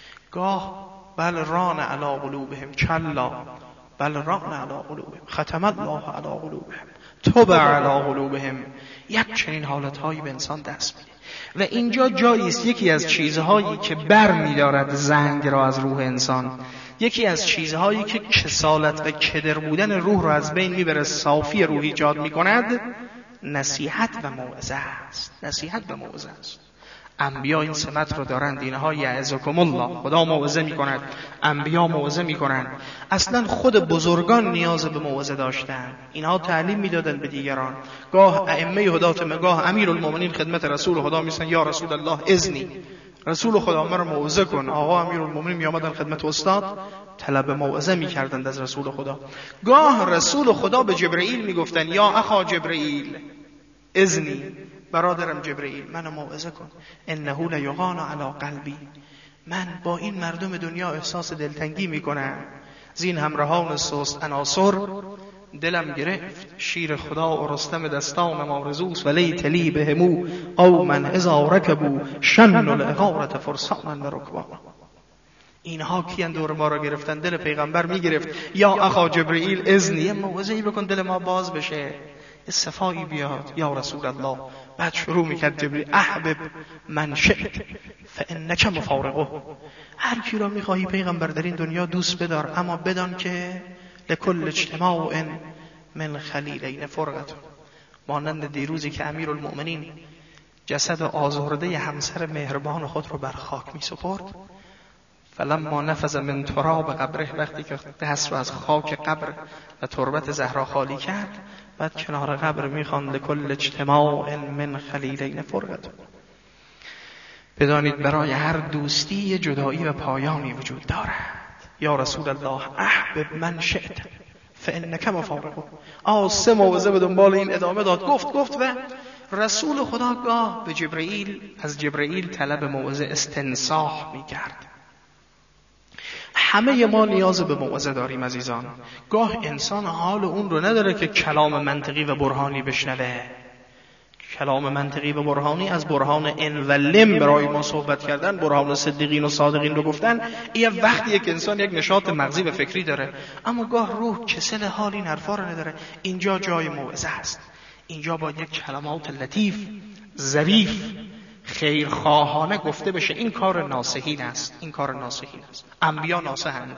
Speaker 1: گاه بل ران علی قلوبهم کلا بل ران علی قلوبهم ختم الله علی قلوبهم طبع علی قلوبهم. یک چنین حالتهایی به انسان دست میده و اینجا جایی است یکی از چیزهایی که بر می‌دارد زنگ را از روح انسان، یکی از چیزهایی که کسالت و کدر بودن روح را از بین میبره، صافی روح ایجاد میکند، نصیحت و موعظه است. نصیحت و موعظه است. انبیا این سمت رو دارند، اینها یعظکم الله، خدا موعظه میکند، انبیا موعظه میکنند. اصلا خود بزرگان نیاز به موعظه داشتند، اینها تعلیم میدادند به دیگران. گاه ائمه هدات، گاه امیرالمومنین خدمت رسول خدا میسن یا رسول الله اذنی، رسول خدا مرا موعظه کن. آقا امیرالمومنین میآمدن خدمت استاد، طلب موعظه میکردند از رسول خدا. گاه رسول خدا به جبرئیل میگفتن یا اخا جبرئیل اذنی، برادرم جبرئیل منو موعظه کن، انه لیغان علی قلبی، من با این مردم دنیا احساس دلتنگی میکنم، زین همراهان سست عناصر دلم گرفت، شیر خدا و رستم دستان مارزوس و لیت لی بهمو قوما اذا رکبوا شن العقارة فرسانا و رکبانا. اینها کیان دور ما را گرفتن؟ دل پیغمبر میگرفت. یا اخا جبرئیل اذنی، موعظه‌ای بکن دل ما باز بشه، صفایی بیاد یا رسول الله. بعد شروع میکرد جبرئیل احبب من شئت فانک مفارقه، هر کی را میخواهی پیغمبر در این دنیا دوست بدار، اما بدان که لکل اجتماع من خلیلین فرقت. مانند دیروزی که امیرالمؤمنین جسد آزرده همسر مهربان خود رو بر خاک میسپرد، فلما نفذ من تراب قبره، وقتی که دست رو از خاک قبر و تربت زهرا خالی کرد، بعد کنار قبر میخواند لکل اجتماع من خلیلین فرقت. بدانید برای هر دوستی جدایی و پایانی وجود دارد. یا رسول الله احبب من شئت فانک مفارقه. آه سه موعظه به دنبال این ادامه داد، گفت گفت و رسول خدا گاه به جبرئیل، از جبرئیل طلب موعظه استنصاح میکرد. همه ما نیاز به موعظه داریم عزیزان. گاه انسان حال اون رو نداره که کلام منطقی و برهانی بشنوه. کلام منطقی و برهانی از برهان ان و لم برای ما صحبت کردن، برهان صدیقین و صادقین رو گفتن، این وقتیه که انسان یک نشاط مغزی و فکری داره. اما گاه روح کسل حال این حرفا رو نداره. اینجا جای موعظه است. اینجا با یک کلمات لطیف، ظریف، خیرخواهانه گفته بشه. این کار ناصحین است. این کار ناصحین است. انبیا ناصحند،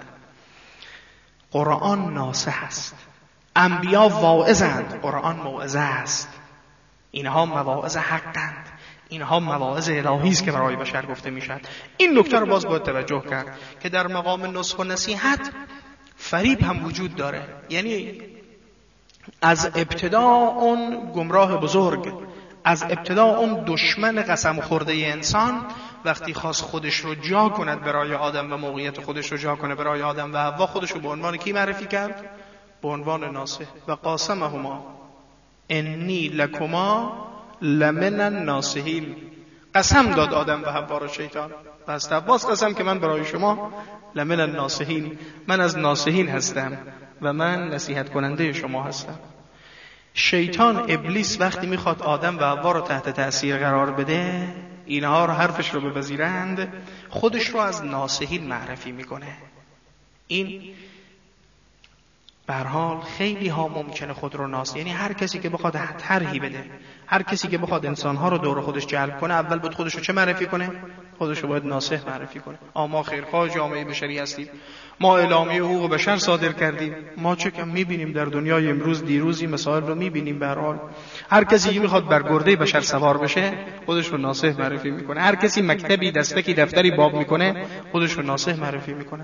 Speaker 1: قرآن ناصح است. انبیا واعظند، قرآن موعظه است. اینها مواعظ حقند، اینها مواعظ الهی است که برای بشر گفته میشد. این نکته رو باز باید توجه کرد که در مقام نصح و نصیحت فریب هم وجود داره. یعنی از ابتدا اون گمراه بزرگ، از ابتدا اون دشمن قسم خورده انسان، وقتی خواست خودش رو جا کند برای آدم و موقعیت خودش رو جا کنه برای آدم و حوا، خودش رو به عنوان کی معرفی کرد؟ به عنوان ناصح. و قاسمهما انی لکما لمن الناصحین. قسم داد آدم و حوا رو شیطان، و از عباس قسم که من برای شما لمن الناصحین، من از ناصحین هستم و من نصیحت کننده شما هستم. شیطان ابلیس وقتی میخواد آدم و حوا رو تحت تأثیر قرار بده، اینها رو حرفش رو بپذیرند، خودش رو از ناصحین معرفی میکنه. این به هر حال خیلی ها ممکنه خود رو ناصح، یعنی هر کسی که بخواد طرحی بده، هر کسی که بخواد انسانها رو دور خودش جلب کنه، اول باید خودش رو چه معرفی کنه؟ خودش رو باید ناصح معرفی کنه. ما خیرخواه جامعه بشری هستیم، ما اعلامیه حقوق بشر صادر کردیم، ما چه کم میبینیم در دنیای امروز، دیروزی مسائل رو میبینیم. به هر حال هر کسی که میخواد بر گرده بشر سوار بشه، خودش رو ناصح معرفی میکنه. هر کسی مکتبی، دستکی، دفتری باب میکنه، خودش رو ناصح معرفی میکنه.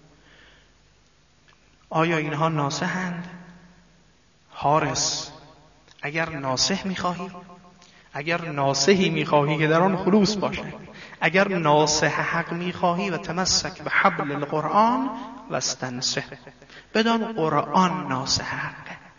Speaker 1: آیا اینها ناصحند؟ حارس، اگر ناصح میخواهی، اگر ناصحی میخواهی که در آن خلوص باشه، اگر ناصح حق میخواهی و تمسک به حبل القرآن و استنصح، بدان قرآن ناصح حقه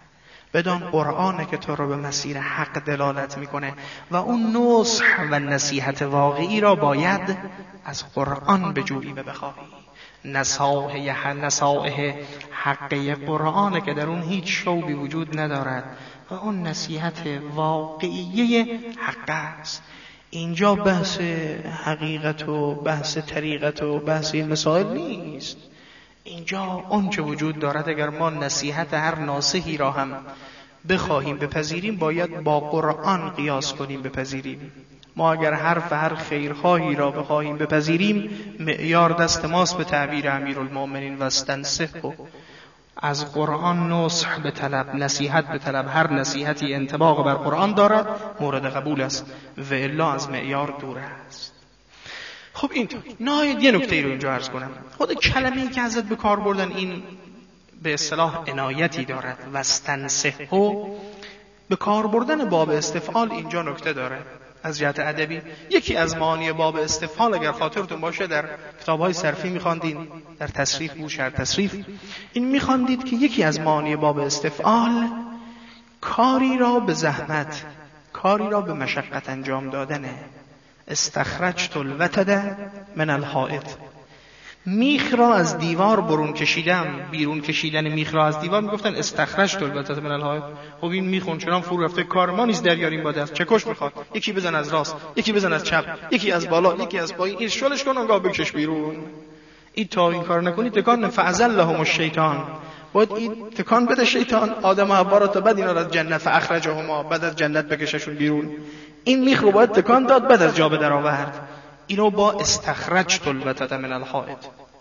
Speaker 1: بدان قرآنه که تو رو به مسیر حق دلالت میکنه و اون نصح و نصیحت واقعی را باید از قرآن بجویی و بخواهی. نصائح نصائح حقی قرآنه که در اون هیچ شوبی وجود ندارد و اون نصیحت واقعی حق است. اینجا بحث حقیقت و بحث طریقت و بحث این مسائل نیست. اینجا اون چه وجود دارد اگر ما نصیحت هر ناصحی را هم بخواهیم بپذیریم باید با قرآن قیاس کنیم بپذیریم. ما اگر حرف هر خیرخواهی را بخواهیم بپذیریم معیار دست ماست به تعبیر امیرالمؤمنین و استنصحوا، از قرآن نصح به طلب، نصیحت به طلب. هر نصیحتی انطباق بر قرآن دارد مورد قبول است و الا از معیار دور است. خب اینطور نهایت یه نکته ای رو اینجا عرض کنم. خود کلمه‌ای که حضرت به کار بردن این به اصطلاح عنایتی دارد و استنصحوا، به کار بردن باب استفعال اینجا نکته داره از جهت ادبی. یکی از معانی باب استفعال اگر خاطرتون باشه در کتاب‌های صرفی می‌خواندین، در تصریف بود شرح تصریف، این می‌خواندید که یکی از معانی باب استفعال کاری را به زحمت، کاری را به مشقت انجام دادنه. استخرجت الوتد من الحائط، میخ را از دیوار برون کشیدم. بیرون کشیدن میخ را از دیوار میگفتن استخرجت الوتد من الحائط. خب این میخ اونچنان فرو رفته کار ما نیست دریاریم با دست، چکش میخواد یکی بزن از راست، یکی بزن از چپ، یکی از بالا، یکی از پایین، این شلش کن اونگاه بکش بیرون. این تا این کار نکنی تکان فازلهم الشیطان، باید این تکان بده شیطان آدم و حوا را تا بعد اینا را از جنت فاخرجهما، بعد از جنت بکششون بیرون. این میخ رو باید تکان داد بعد از جا به در آورد. اینو با استخرجت الوتد من الحائط.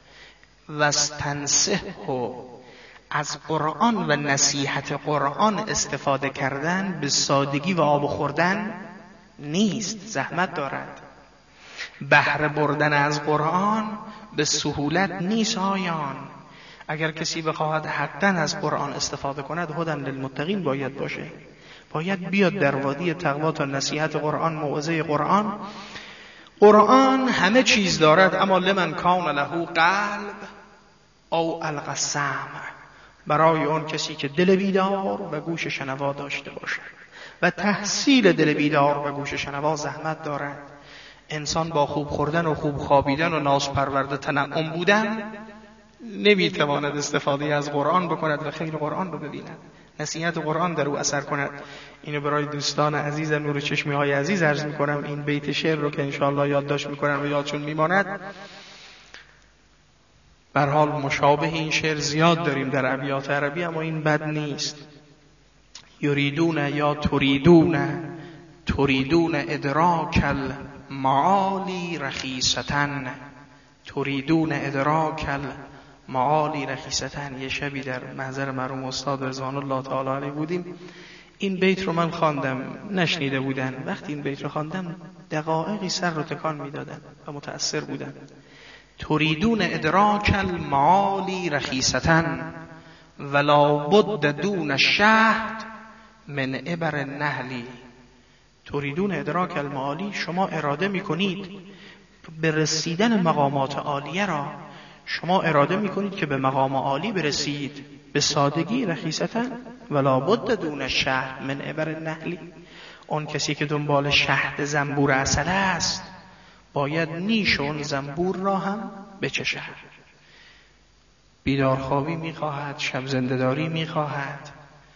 Speaker 1: واستنصحوا، از قرآن و نصیحت قرآن استفاده کردن به سادگی و آب خوردن نیست، زحمت دارد. بهره بردن از قرآن به سهولت نیست آیان. اگر کسی بخواهد حقا از قرآن استفاده کند هدی للمتقین باید باشه، باید بیاد در وادی تقوا تا نصیحت قرآن، موعظه قرآن. قرآن همه چیز دارد اما لمن کان له قلب او القى السمع، برای اون کسی که دل بیدار و گوش شنوا داشته باشد. و تحصیل دل بیدار و گوش شنوا زحمت دارد. انسان با خوب خوردن و خوب خوابیدن و ناز پرورده تنعم بودن نمیتواند استفاده از قرآن بکند و خیر قرآن رو ببیند، نصیحت قرآن در او اثر کند. اینو برای دوستان عزیز نور چشمی های عزیز عرض میکنم. این بیت شعر رو که انشاءالله یادداشت میکنن و یادشون میماند. به هر حال مشابه این شعر زیاد داریم در ابیات عربی اما این بد نیست. یریدون یا تریدون تریدون ادراک المعالی رخیصتن، تریدون ادراک المعالی رخیصتن. یه شبی در محضر مرحوم استاد رضوان الله تعالی علیه بودیم، این بیت رو من خواندم، نشنیده بودن. وقتی این بیت رو خواندم دقایقی سر رو تکان میدادن و متأثر بودن. تریدون ادراک المعالی رخیصتن ولا بد دون الشهد من ابر النهلی. تریدون ادراک المعالی، شما اراده میکنید به رسیدن مقامات عالیه را، شما اراده میکنید که به مقام عالی برسید به سادگی رخیصتن ولا بد دون الشهد من ابر النهلی. اون کسی که دنبال شهد زنبور عسل است باید نیش اون زنبور را هم بچشد. بیدارخوابی میخواهد، شب زنده‌داری میخواهد،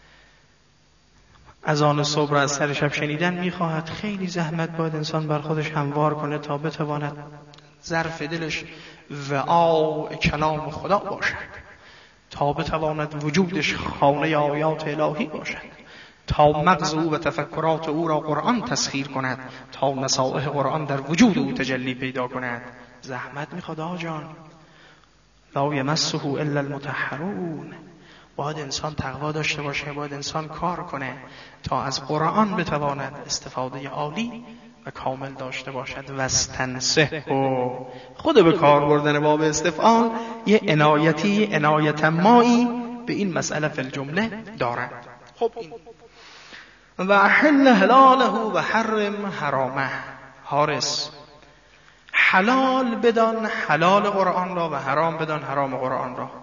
Speaker 1: اذان صبح از سر شب شنیدن میخواهد. خیلی زحمت باید انسان بر خودش هموار کنه تا بتواند ظرف دلش وعاء کلام خدا باشد، تا بتواند وجودش خانه آیات الهی باشد، تا مغز او و تفکرات او را قرآن تسخیر کند، تا نصائح قرآن در وجود او تجلی پیدا کند. زحمت میخواد آجان. لا یمسه الا المطهرون. باید انسان تقوا داشته باشه، باید انسان کار کنه تا از قرآن بتواند استفاده عالی و کامل داشته باشد. واستنصحوا، خود به کار بردن باب استفعال یه عنایتی، عنایت مایی به این مسئله فی الجمله دارد. خب این و احل حلاله و حرم حرامه. حارس، حلال بدان حلال قرآن را و حرام بدان حرام قرآن را.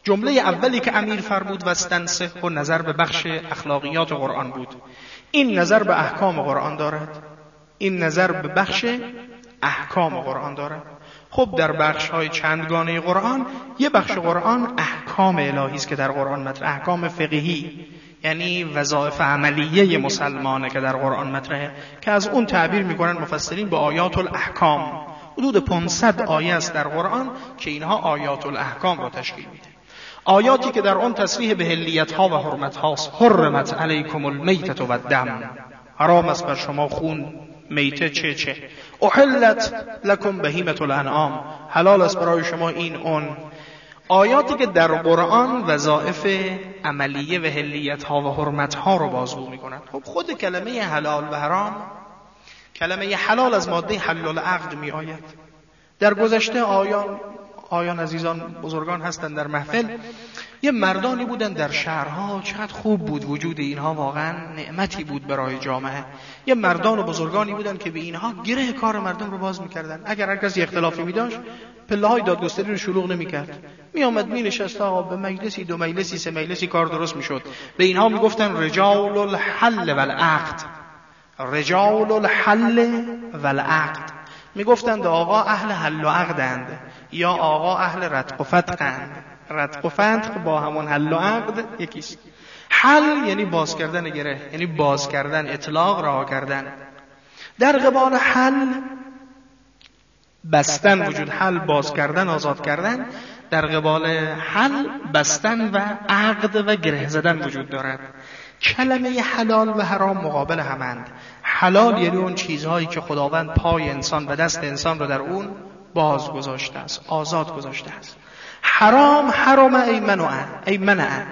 Speaker 1: جمله اولی که امیر فرمود واستنصح و نظر به بخش اخلاقیات قرآن بود. این نظر به احکام قرآن دارد، این نظر به بخش احکام قرآن دارد. خب در بخش های چندگانه قرآن، یه بخش قرآن احکام الهی است که در قرآن مطرح، احکام فقهی، یعنی وظایف عملیه مسلمانه که در قرآن مطرحه، که از اون تعبیر میکنن مفسرین به آیات الاحکام. حدود پانصد آیه است در قرآن که اینها آیات الاحکام را تشکیل میده. آیاتی که در آن تصریح به حلیت ها و حرمت هاست. حرمت علیکم المیتة و الدم، حرام است بر شما خون، میته چه چه. احلت لکم بهیمة الانعام، حلال است برای شما این اون. آیاتی که در قرآن وظایف عملیه و حلیت ها و حرمت ها رو بازگو میکنند. خب خود کلمه حلال و حرام، کلمه حلال از ماده حل العقد می آید. در گذشته آیان آیان عزیزان بزرگان هستند در محفل، یه مردانی بودن در شهرها، چقدر خوب بود وجود اینها، واقعا نعمتی بود برای جامعه. یه مردان و بزرگانی بودن که به اینها گره کار مردم رو باز میکردن. اگر هر کسی اختلافی میداشت پله های دادگستری رو شلوغ نمیکرد، میآمد مینشست تا به مجلسی دو مجلسی سه مجلسی کار درست میشد. به اینها میگفتن رجال الحل والعقد، رجال الحل والعقد. میگفتند آقا اهل حل و عقدند یا آقا اهل رتق و فتقند. رتق و فتق با همون حل و عقد یکیست. حل یعنی باز کردن گره، یعنی باز کردن، اطلاق، رها کردن. در قبال حل بستن وجود، حل باز کردن، آزاد کردن. در قبال حل بستن و عقد و گره زدن وجود دارد. کلمه حلال و حرام مقابل همند. حلال یعنی اون چیزهایی که خداوند پای انسان و دست انسان رو در اون باز گذاشته است، آزاد گذاشته است. حرام، حرام ای منع، ای منع.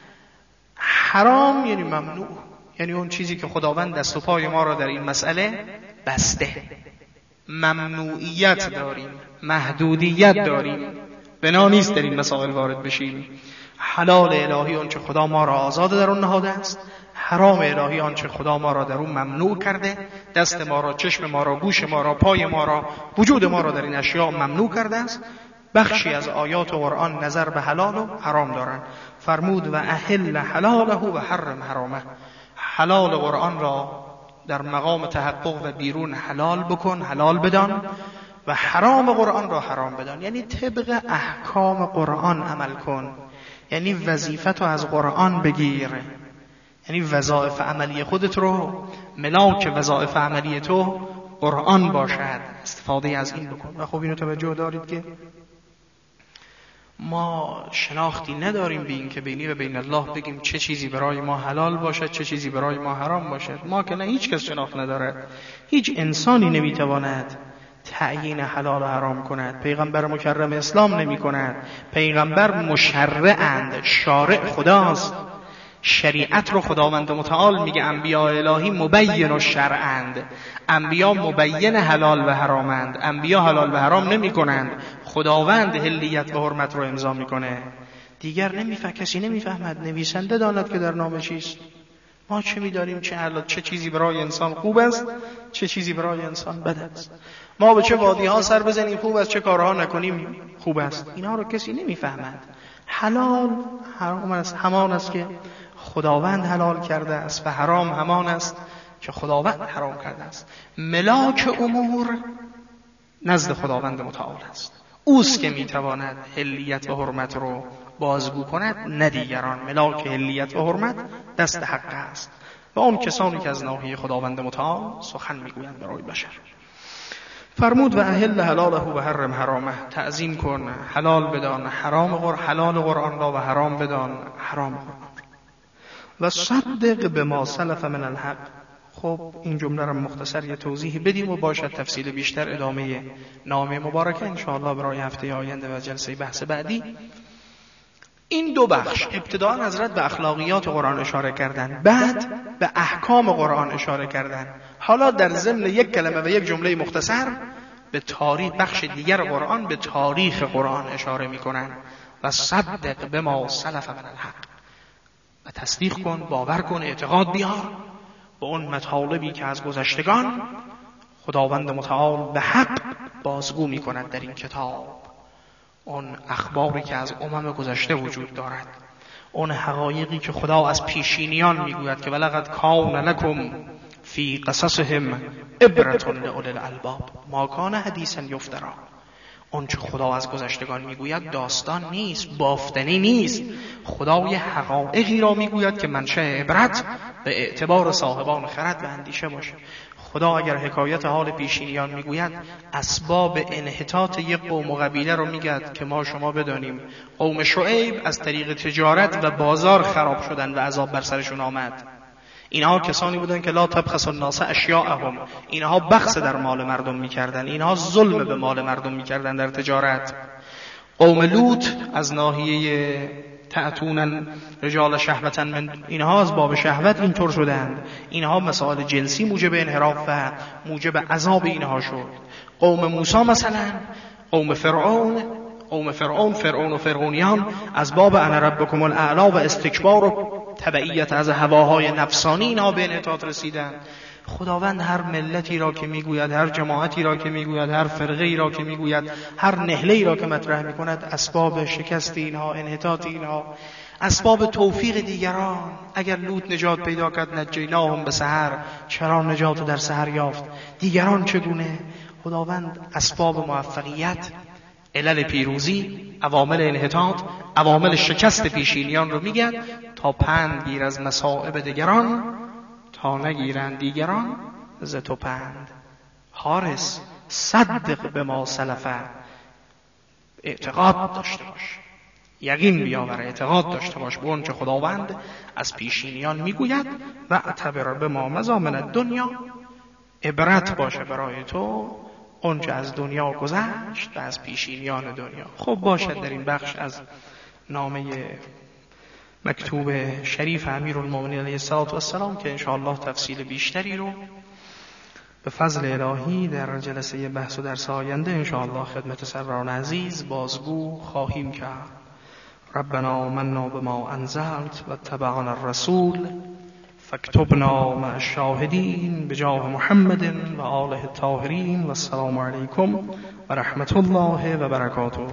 Speaker 1: حرام یعنی ممنوع، یعنی اون چیزی که خداوند دست و پای ما را در این مسئله بسته. ممنوعیت داریم، محدودیت داریم، بنا نیست در این مسائل وارد بشیم. حلال الهی آنچه خدا ما را آزاد در اون نهاده است، حرام الهی آنچه خدا ما را در اون ممنوع کرده، دست ما را، چشم ما را، گوش ما را، پای ما را، وجود ما را در این اشیاء ممنوع کرده است. بخشی از آیات قرآن نظر به حلال و حرام دارند. فرمود و احل حلاله و حرم حرامه. حلال قرآن را در مقام تحقق و بیرون حلال بکن، حلال بدان، و حرام قرآن را حرام بدان، یعنی طبق احکام قرآن عمل کن. یعنی وظیفت رو از قرآن بگیر، یعنی وظایف عملی خودت رو، ملاک وظایف عملی تو قرآن باشد، استفاده از این بکن. و خب اینو توجه دارید که ما شناختی نداریم به این که بینی و بین الله بگیم چه چیزی برای ما حلال باشد، چه چیزی برای ما حرام باشد. ما که نه، هیچ کس شناخت ندارد، هیچ انسانی نمیتواند تعیین حلال و حرام کند. پیغمبر مکرم اسلام نمی کند. پیغمبر مشرعند، شارع خداست. شریعت رو خداوند متعال میگه انبیاء الهی مبین و شرعند. انبیاء مبین حلال و حرامند، انبیاء حلال و حرام نمی کنند. خداوند حلیت و حرمت رو امضا میکنه. دیگر نمیفهم، کسی نمیفهمد. نویسنده داند که در نامه چیست. ما چه می‌داریم چه حلال، چه چیزی برای انسان خوب است، چه چیزی برای انسان بد است. ما به چه وادی‌ها سر بزنیم خوب است، چه کارها نکنیم خوب است. اینا رو کسی نمی‌فهمد. حلال حرام است همان است که خداوند حلال کرده است و حرام همان است که خداوند حرام کرده است. ملاک امور نزد خداوند متعال است. اوست که میتواند حلیت و حرمت رو بازگو کند، نه دیگران. ملاک حلیت و حرمت دست حق است و اون کسانی که از ناحیه خداوند متعال سخن میگویند برای بشر. فرمود و احل حلاله و حرم حرامه. تعظیم کن، حلال بدان حرام قر حلال قرآن را و حرام بدان حرام قرآن و صدق بما سلف من الحق. خب این جمله را مختصر یه توضیح بدیم و باشد تفصیل بیشتر ادامه نامه مبارکه انشاءالله برای هفته آینده و جلسه بحث بعدی. این دو بخش، ابتداء حضرت به اخلاقیات قرآن اشاره کردن، بعد به احکام قرآن اشاره کردن. حالا در ضمن یک کلمه و یک جمله مختصر به تاریخ، بخش دیگر قرآن به تاریخ قرآن اشاره میکنن. و صدق بما سلف من الحق، و تصدیق کن، باور کن، اعتقاد بیار به اون مطالبی که از گذشتگان خداوند متعال به حق بازگو میکند در این کتاب. اون اخباری که از امم گذشته وجود دارد، اون حقایقی که خدا از پیشینیان میگوید که ولقد کان لکم فی قصصهم عبرة لأولی الالباب ما کان حدیثا یفتری. اون چه خدا از گذشتگان میگوید داستان نیست، بافتنی نیست. خدا یه حقایقی را میگوید که منشأ عبرت به اعتبار صاحبان خرد و اندیشه باشه. خدا اگر حکایت حال پیشینیان میگوید، اسباب انحطاط یک قوم و قبیله رو میگد که ما شما بدانیم قوم شعیب از طریق تجارت و بازار خراب شدن و عذاب بر سرشون آمد. اینها کسانی بودن که لا تبخسوا الناس اشیاءهم، اینها بخس در مال مردم میکردن، اینها ظلم به مال مردم میکردن در تجارت. قوم لوط از ناحیه تأتون رجال شهوتا من، اینها از باب شهوت اینطور شدند. اینها مسائل جنسی موجب انحراف و موجب عذاب اینها شد. قوم موسی مثلا، قوم فرعون، قوم فرعون فرعون و فرعونیان از باب انا ربکم الاعلی و استکبار و تبعیت از هواهای نفسانی اینها به انحطاط رسیدن. خداوند هر ملتی را که میگوید، هر جماعتی را که میگوید، هر فرقه‌ای را که میگوید، هر نهله‌ای را که مطرح میکند، اسباب شکست اینها، انحطاط اینها، اسباب توفیق دیگران. اگر لوط نجات پیدا کرد نجیناهم بسحر، چرا نجات در سحر یافت؟ دیگران چگونه؟ خداوند اسباب موفقیت، علل پیروزی، عوامل انحطاط، عوامل شکست پیشینیان رو میگن تا پند گیر از مصائب دیگران تا نگیرند دیگران ز تو پند. حارس صدق به ما سلفه، اعتقاد داشته باش، یقین بیاور، اعتقاد داشته باش به اون چه خداوند از پیشینیان میگوید و اعتبر به ما مضی من الدنیا، عبرت باشه برای تو اون چه از دنیا گذشت و از پیشینیان دنیا. خب باشد در این بخش از نامه مکتوب شریف امیرالمومنین علیه السلام که انشاءالله تفصیل بیشتری رو به فضل الهی در جلسه بحث و درس آینده انشاءالله خدمت سروران عزیز بازگو خواهیم کرد. ربنا آمنا بما انزلت و اتبعنا الرسول فاکتبنا مع الشاهدین بجاه محمد و آله الطاهرین و السلام علیکم و رحمت الله و برکاته.